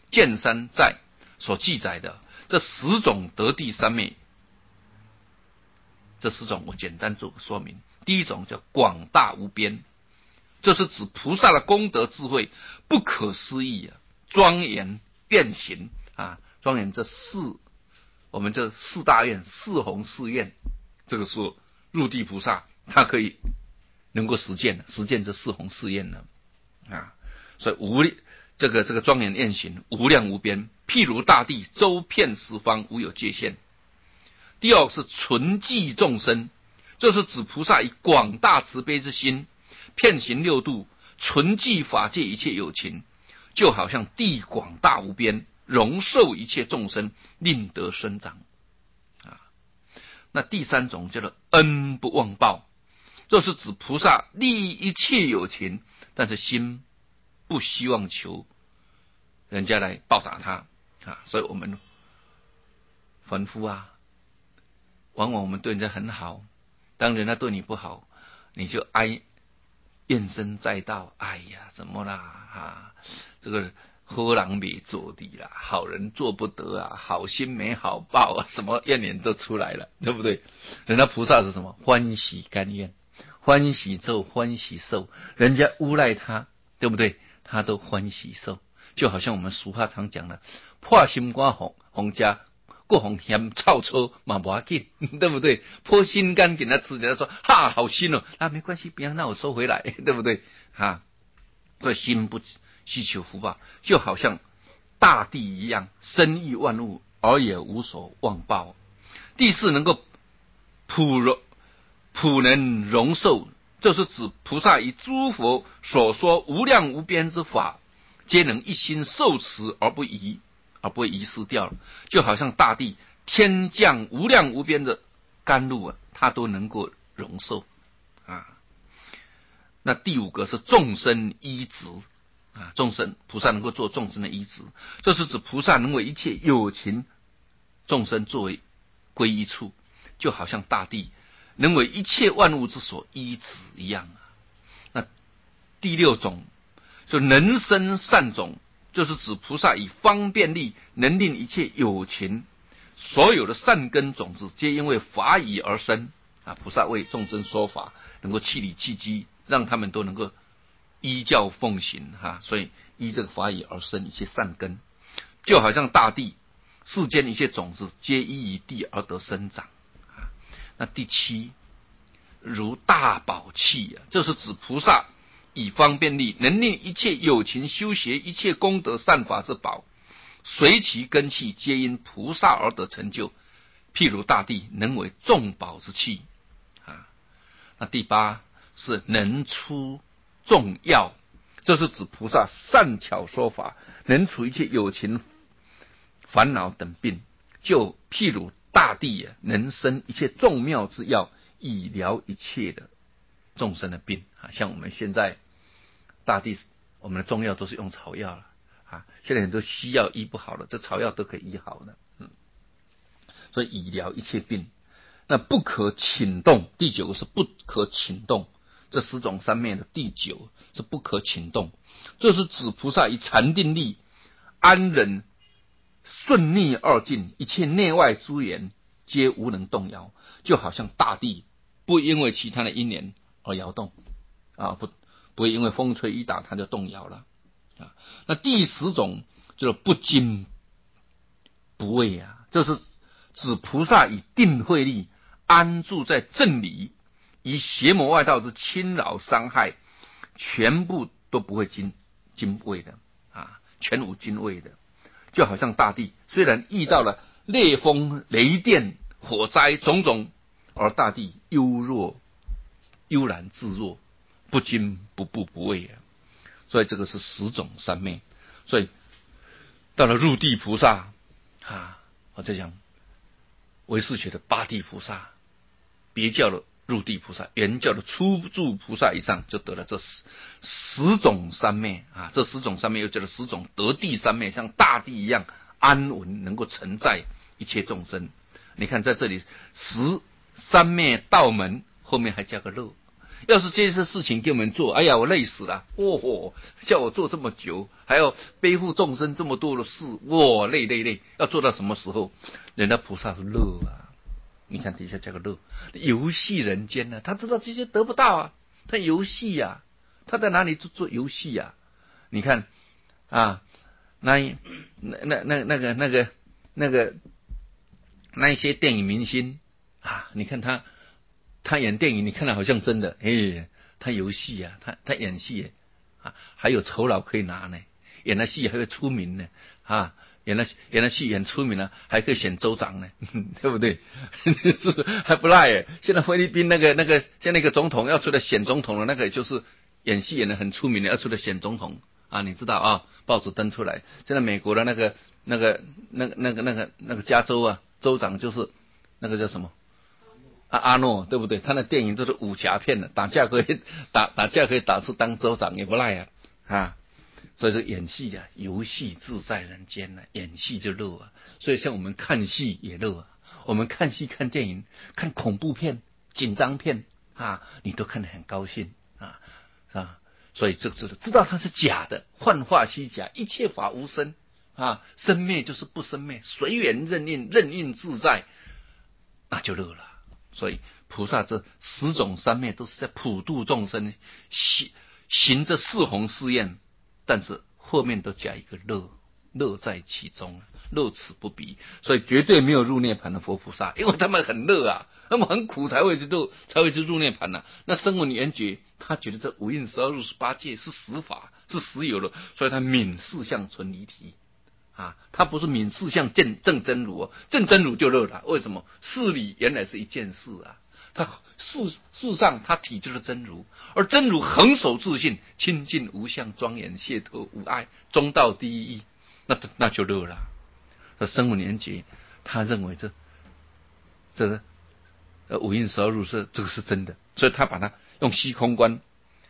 见山在所记载的这十种得地三昧，这十种我简单做个说明。第一种叫广大无边，这是指菩萨的功德智慧不可思议啊，庄严愿行啊，庄严这四，我们这四大愿、四弘誓愿，这个是入地菩萨他可以能够实践实践这四弘誓愿呢啊，所以无这个这个庄严愿行无量无边，譬如大地周遍十方，无有界限。第二是纯济众生，这是指菩萨以广大慈悲之心，遍行六度，纯济法界一切有情，就好像地广大无边，容受一切众生，令得生长啊。那第三种叫做恩不忘报，这是指菩萨利益一切有情，但是心不希望求人家来报答他啊。所以我们凡夫啊，往往我们对人家很好，当人家对你不好，你就哀怨声载道，哎呀怎么啦啊，这个好人没做的啦，好人做不得啊，好心没好报啊，什么怨言都出来了，对不对？人家菩萨是什么？欢喜甘愿，欢喜咒欢喜受，人家诬赖他，对不对？他都欢喜受。就好像我们俗话常讲的，破心肝红红家过红嫌臭臭嘛不要紧，对不对？破心肝给他吃，人家说哈好心哦，啊没关系，不要让我收回来，对不对？哈，所以心不希求福报，就好像大地一样，生育万物而也无所忘报。第四，能够普容普能容受，就是指菩萨以诸佛所说无量无边之法，皆能一心受持而不移，而不会遗失掉了。就好像大地天降无量无边的甘露啊，它都能够容受啊。那第五个是众生依止啊，众生菩萨能够做众生的依止，这是指菩萨能为一切有情众生作为归依处，就好像大地能为一切万物之所依止一样啊。那第六种就能生善种，就是指菩萨以方便力能令一切有情所有的善根种子皆因为法语而生啊。菩萨为众生说法，能够气理气机，让他们都能够依教奉行哈，所以依这个法语而生一切善根，就好像大地世间一切种子皆依于地而得生长啊。那第七，如大宝器啊，这是指菩萨以方便力能令一切有情修学一切功德善法之宝，随其根器皆因菩萨而得成就，譬如大地能为众宝之器啊。那第八是能出众药，这是指菩萨善巧说法，能除一切有情烦恼等病，就譬如大地啊，能生一切众妙之药，以疗一切的众生的病啊。像我们现在大地，我们的中药都是用草药了啊，现在很多西药医不好了，这草药都可以医好的，嗯，所以以疗一切病。那不可侵动，第九个是不可侵动，这十种三昧的第九是不可侵动，这是指菩萨以禅定力安忍顺逆二境，一切内外诸缘皆无能动摇，就好像大地不因为其他的因缘而摇动啊，不不会因为风吹雨打它就动摇了啊。那第十种就是不惊不畏啊，这是指菩萨以定慧力安住在正理，以邪魔外道之侵扰伤害，全部都不会惊惊畏的啊，全无惊畏的。就好像大地虽然遇到了烈风雷电火灾种种，而大地悠若悠然自若，不惊不怖不畏啊。所以这个是十种三昧。所以到了入地菩萨啊，我在讲唯识学的八地菩萨，别教的入地菩萨，原教的初住菩萨以上，就得了这十十种三昧啊。这十种三昧又叫做十种得地三昧，像大地一样安稳，能够承载一切众生。你看在这里十三昧道门后面还加个乐， 要是这些事情给我们做，哎呀，我累死了，哦吼，叫我做这么久，还要背负众生这么多的事，哇，累累累，要做到什么时候？人家菩萨是乐啊，你看底下加个乐，游戏人间呢、啊，他知道这些得不到啊，他游戏呀、啊，他在哪里做做游戏呀、啊？你看啊，那那那那那个那个那个那一些电影明星啊，你看他。他演电影，你看了好像真的，哎，他游戏啊，他他演戏啊，还有酬劳可以拿呢，演了戏还会出名呢，啊，演了演了戏演出名了，还可以选州长呢，对不对？是还不赖哎。现在菲律宾那个那个，现在那个总统要出来选总统了，那个就是演戏演得很出名的，要出来选总统啊，你知道啊？报纸登出来，现在美国的那个那个那个那个那个那个加州啊，州长就是那个叫什么？啊，阿诺对不对？他的电影都是武侠片的，打架可以打打架可以打出当州长也不赖啊啊！所以说演戏啊，游戏自在人间呢、啊，演戏就乐啊。所以像我们看戏也乐啊，我们看戏看电影，看恐怖片、紧张片啊，你都看得很高兴啊啊！所以这这知道它是假的，幻化虚假，一切法无生啊，生灭就是不生灭，随缘任运，任运自在，那就乐了。所以菩萨这十种三昧都是在普度众生，行行这四弘誓愿，但是后面都加一个乐，乐在其中，乐此不疲。所以绝对没有入涅盘的佛菩萨，因为他们很乐啊，他们很苦才会去入，才会去入涅盘呐、啊。那声闻缘觉，他觉得这五蕴十二入十八界是实法，是实有了，所以他泯四相存离体。啊，他不是泯四相正正真如哦，正真如就乐了。为什么？事理原来是一件事啊，他事事上他体就是真如，而真如恒守自性，清净无相，庄严解脱无碍，中道第一义，那那就乐了。那声闻缘觉，他认为这这呃五蕴十二入是这个是真的，所以他把它用虚空观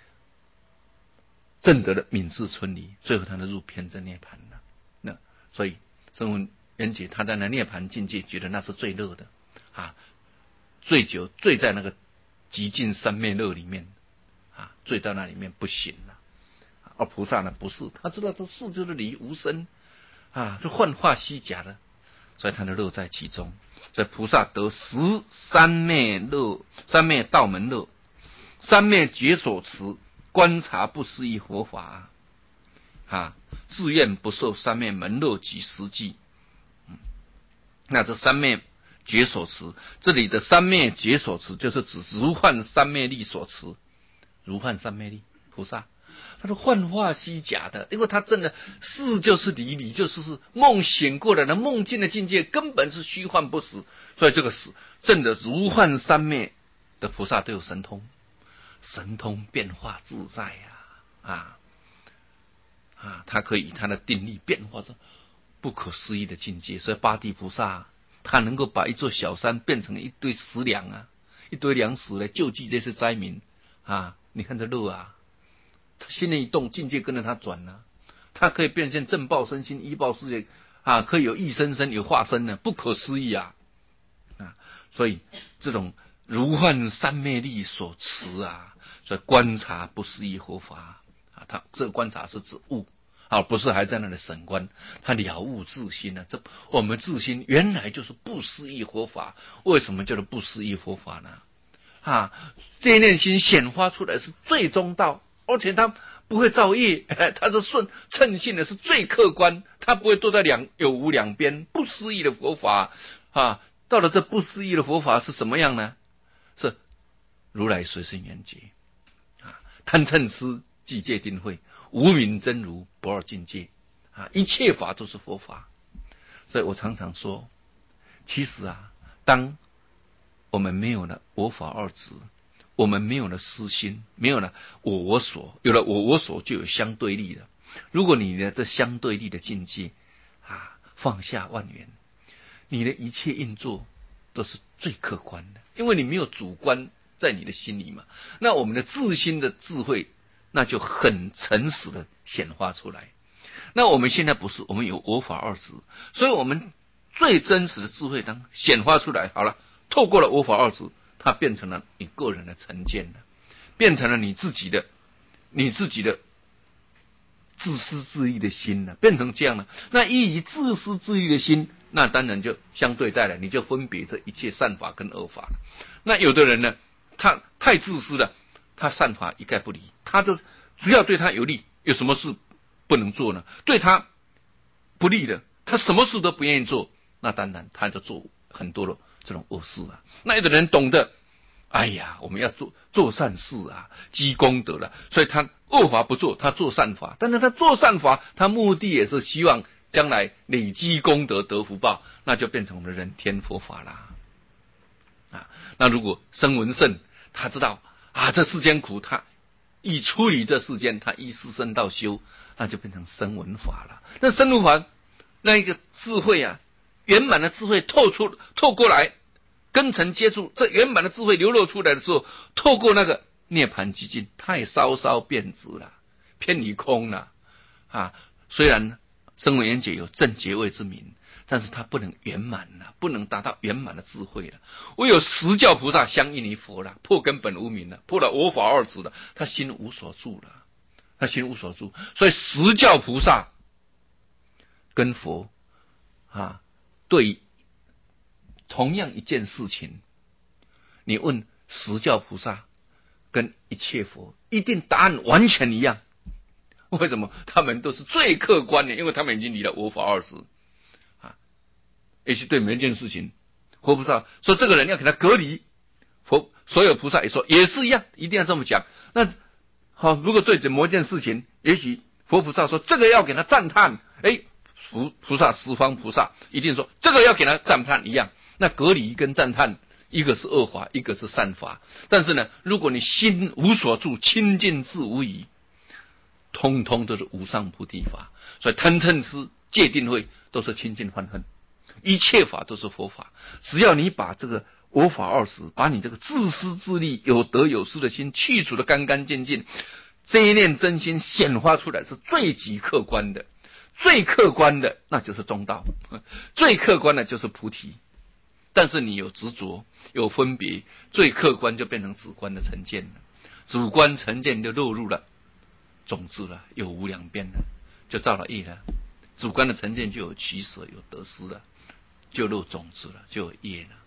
证得了泯四存离，最后他能入偏真涅槃了。那所以声闻缘觉他在那涅槃境界觉得那是最乐的啊，醉酒醉在那个极尽三昧乐里面啊，醉到那里面不醒了。而菩萨呢不是，他知道这事就是离无生啊，是幻化虚假的，所以他的乐在其中。所以菩萨得十三昧乐，三昧道门乐，三昧觉所持，观察不思议佛法啊，自愿不受三昧门乐及实际。嗯，那这三昧觉所持，这里的三昧觉所持就是指如幻三昧力所持，如幻三昧力菩萨。他是幻化虚假的，因为他真的是就是离，离就是是梦醒过来的梦境的境界，根本是虚幻不实，所以这个是真的如幻三昧的菩萨都有神通，神通变化自在呀、啊，啊啊，他可以以他的定力变化成不可思议的境界，所以八地菩萨他能够把一座小山变成一堆食粮啊，一堆粮食来救济这些灾民啊，你看这乐啊。他心念一动，境界跟着他转了、啊，他可以变现正报身心，依报世界啊，可以有异生身，有化身呢，不可思议啊啊！所以这种如幻三昧力所持啊，所以观察不思议佛法啊，他这个观察是指悟啊，不是还在那里审观，他了悟自心呢、啊。这我们自心原来就是不思议佛法，为什么叫做不思议佛法呢？啊，这念心显发出来是最中道。而且他不会造业，他是顺称性的，是最客观，他不会坐在两有无两边，不思议的佛法啊！到了这不思议的佛法是什么样呢？是如来随身缘觉啊，贪嗔痴即界定慧，无明真如不二境界啊！一切法都是佛法，所以我常常说，其实啊，当我们没有了我法二执。我们没有了私心，没有了我我所，有了我我所就有相对立的。如果你的这相对立的境界啊，放下万缘，你的一切运作都是最客观的，因为你没有主观在你的心里嘛。那我们的自心的智慧，那就很诚实的显化出来。那我们现在不是，我们有我法二执，所以我们最真实的智慧当显化出来，好了，透过了我法二执。它变成了你个人的成见了， 变成了你自己的你自己的自私自利的心了，变成这样了。那依以自私自利的心，那当然就相对待了，你就分别这一切善法跟恶法了。那有的人呢，他太自私了，他善法一概不理，他就只要对他有利，有什么事不能做呢？对他不利的，他什么事都不愿意做，那当然他就做很多的这种恶事啊。那有的人懂得，哎呀，我们要做做善事啊，积功德了，所以他恶法不做，他做善法。但是他做善法，他目的也是希望将来累积功德得福报，那就变成我们的人天佛法啦。啊，那如果声闻圣，他知道啊，这世间苦，他一处理这世间，他依四圣道修，那就变成声闻法了。那声闻法那一个智慧啊，圆满的智慧透出透过来。根尘接触，这圆满的智慧流露出来的时候，透过那个涅槃寂静，它也稍稍变质了，偏离空了啊。虽然声闻缘觉有正觉位之名，但是它不能圆满了，不能达到圆满的智慧了。唯有实教菩萨相应于佛了，破根本无明了，破了我法二执了，他心无所住了，他心无所住。所以实教菩萨跟佛啊对。同样一件事情，你问实教菩萨跟一切佛，一定答案完全一样。为什么？他们都是最客观的，因为他们已经离了我法二执啊。也许对每一件事情，佛菩萨说这个人要给他隔离，佛所有菩萨也说也是一样，一定要这么讲。那好，如果对某一件事情，也许佛菩萨说这个要给他赞叹，哎，菩菩萨十方菩萨一定说这个要给他赞叹一样。那隔离跟赞叹，一个是恶法，一个是善法。但是呢，如果你心无所住，清净自无疑，通通都是无上菩提法。所以贪嗔痴戒定慧都是清净欢恨，一切法都是佛法。只要你把这个我法二执，把你这个自私自利、有得有失的心去除的干干净净，这一念真心显化出来是最极客观的，最客观的那就是中道，最客观的就是菩提。但是你有执着，有分别，最客观就变成主观的成见了，主观成见就落入了种子了，有无两边了，就造了业了。主观的成见就有取舍，有得失了，就落种子了，就有业了。